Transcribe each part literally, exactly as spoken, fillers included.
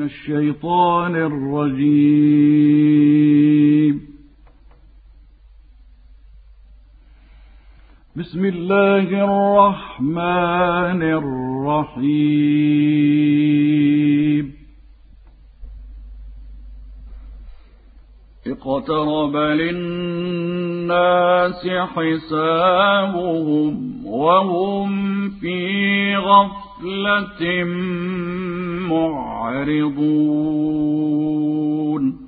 الشيطان الرجيم. بسم الله الرحمن الرحيم. اقترب للناس حسابهم وهم في غفلة معرضون.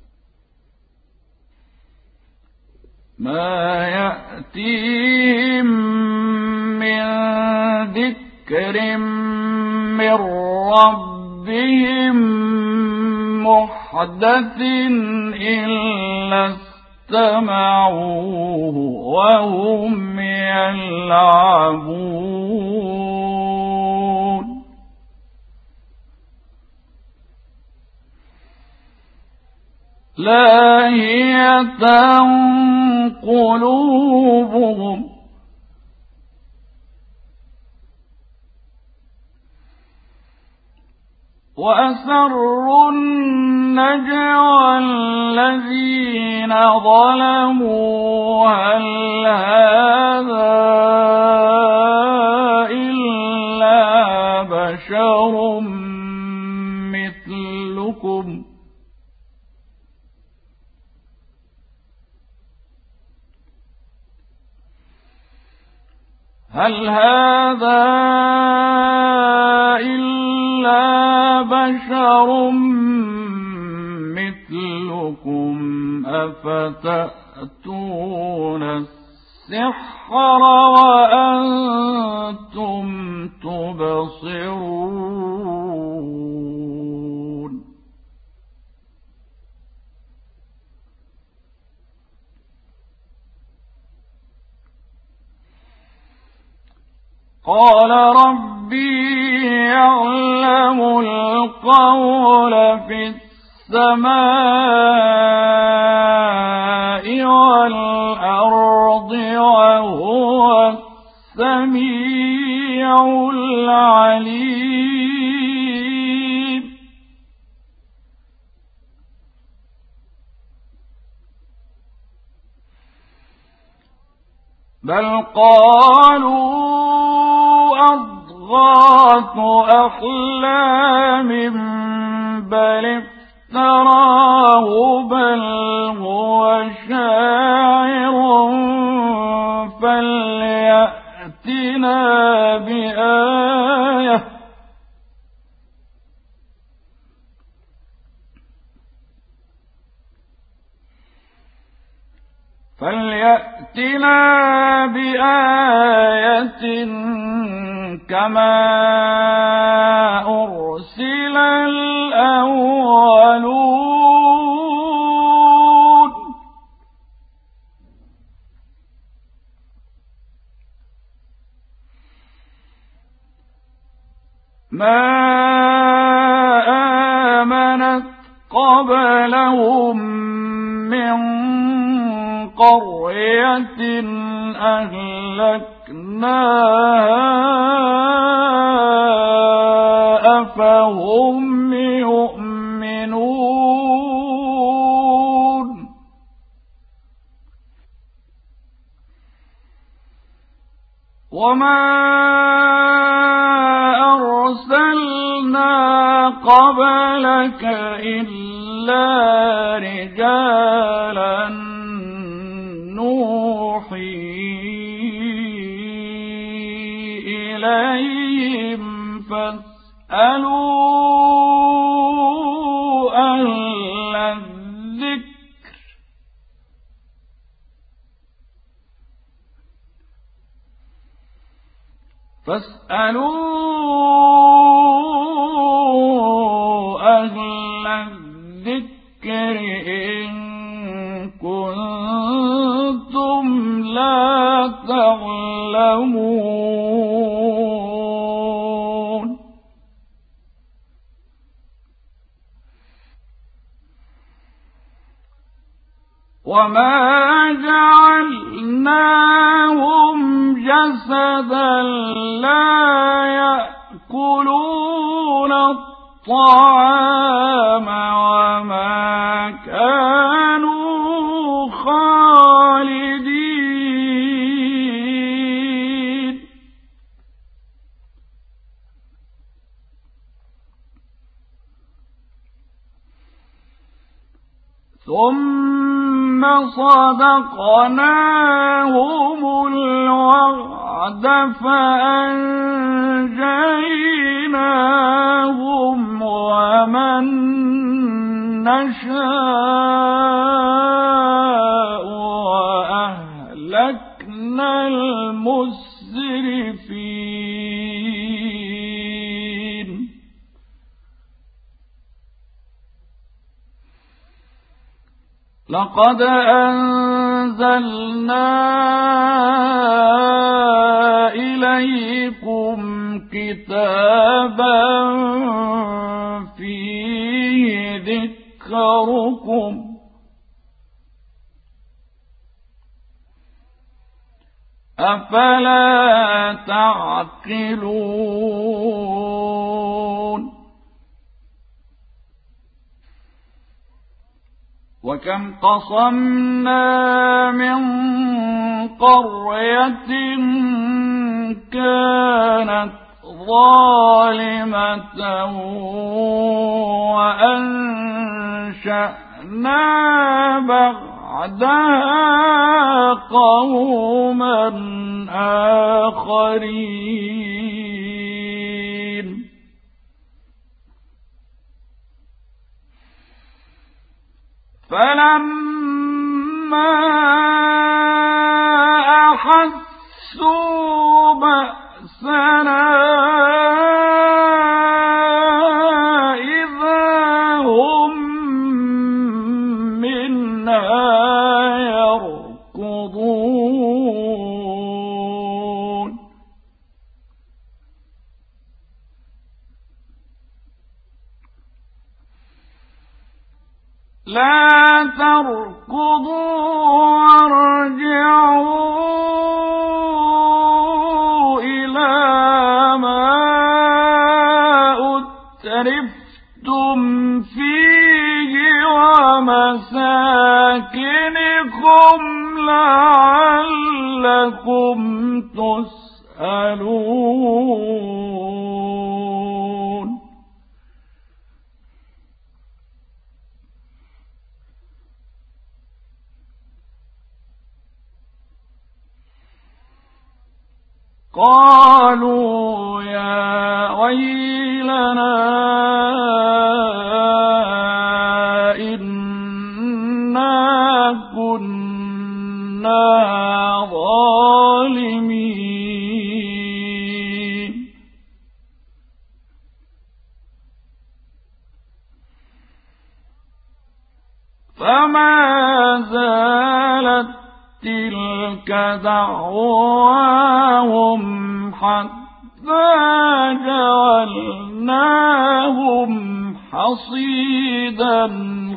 ما يأتيهم من ذكر من ربهم محدث إلا استمعوه وهم يلعبون. لاهية قلوبهم وأسروا النجوى الذين ظلموا هل هذا إلا بشر مثلكم هل هذا إلا بشر مثلكم أفتأتون السحر وأنتم تبصرون. قال ربي يعلم القول في السماء والأرض وهو السميع العليم. بل قالوا أضغاث أحلام بل افتراه بل هو شاعر فليأتنا بآية فليأتنا بآية كما أرسل الأولون. ما آمنت قبلهم من قرية أهلكناها أفهم يؤمنون. وما أرسلنا قبلك إلا رجالا نوحي إليهم فاسألوا أهل الذكر فاسألوا أهل الذكر إن كنتم لا تعلمون. وما جعلناهم جسدا لا يأكلون الطعام وما كانوا خالدين. ثم صدقناهم الوعد فأنجيناهم ومن نشاء وأهلكنا المسرفين. لقد أنزلنا إليكم كتابا فيه ذكركم أفلا تعقلون. وكم قصمنا من قرية كانت ظالمة وأنشأنا بعدها قوما آخرين. فلما أحسوا بأسنا إذا هم منها يركضون. لا تركضوا وارجعوا إلى ما أترفتم فيه ومساكنكم لعلكم تسألون. قالوا يا ويلنا إنا كنا ظالمين. فما زالت تلك دعواهم حتى جعلناهم حصيدا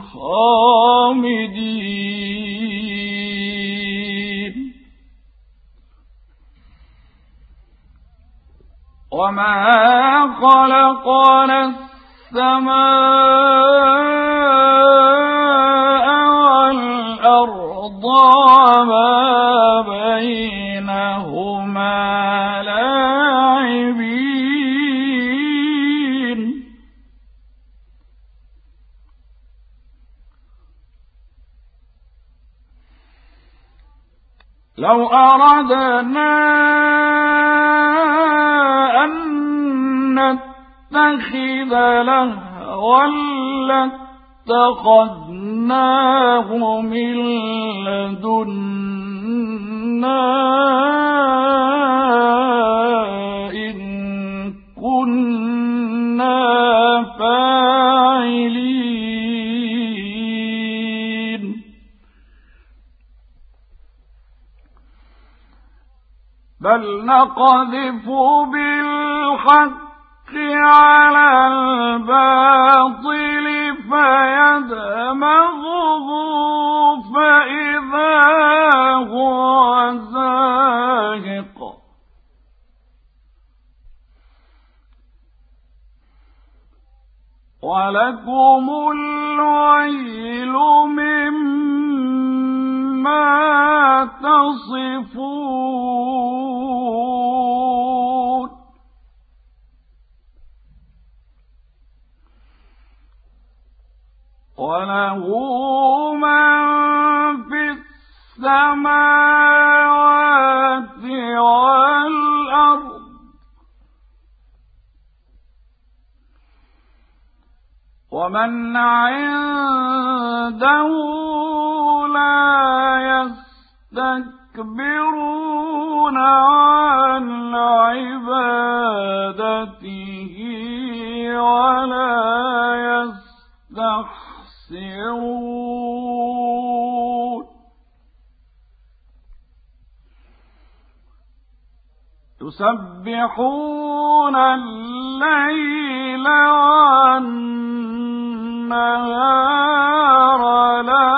خامدين. وما خلقنا السماء والأرض وما بينهما لاعبين. لو أردنا أن نتخذ لهوا لاتخذناه من لدنا إن كنا فاعلين. بل نقذف بالحق على الباطل فيدمغه فإذا هو زاهق. ولكم الويل مما تصفون وله من في السماوات والأرض ومن عنده لا يستكبرون عن عبادته ولا يستحسرون يسبحون الليل والنهار لا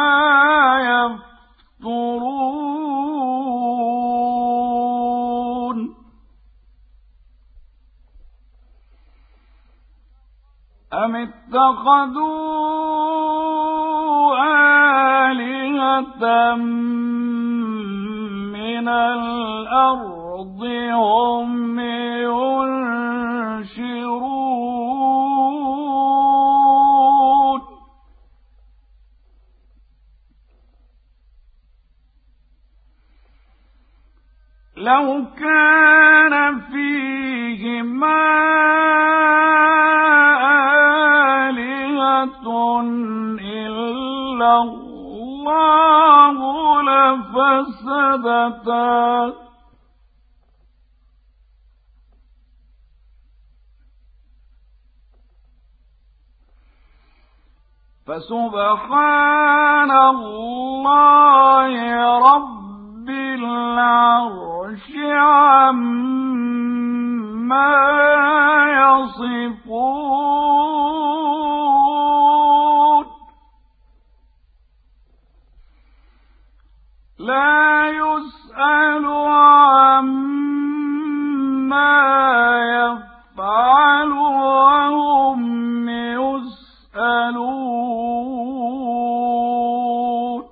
يفترون أم اتخذوا آلهة من الأرض هم ينشرون لو كان فيهما آلهة إلا الله لفسدتا فسبحان الله رب العرش عما يصفون لا يسأل عما يفعل وهم يسألون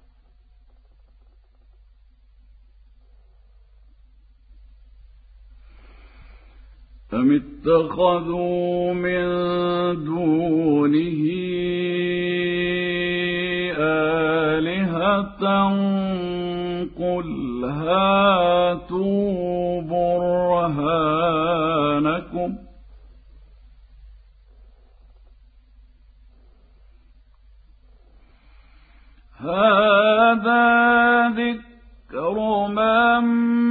أم اتخذوا من دونه آلهة قل هاتوا برهانكم هذا ذكر من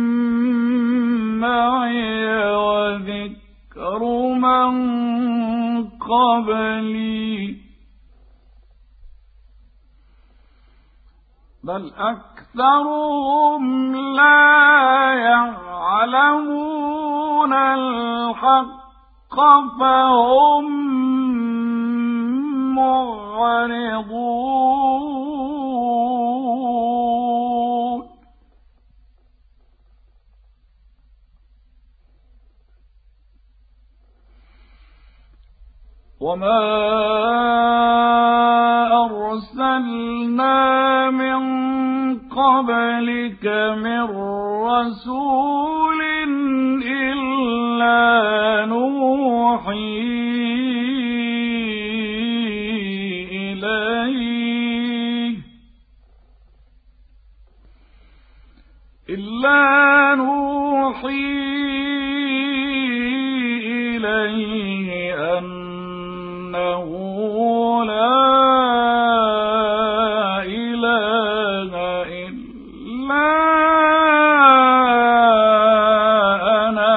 معي وذكر من قبلي بل أكثرهم لا يعلمون الحق فهم معرضون وما أرسلنا من قبلك من رسول إلا نوحي إليه إلا نوحي إليه أنه لا إله إلا أنا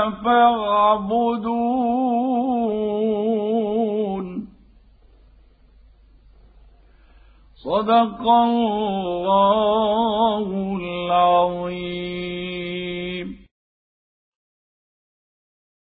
فاعبدون صدق الله العظيم.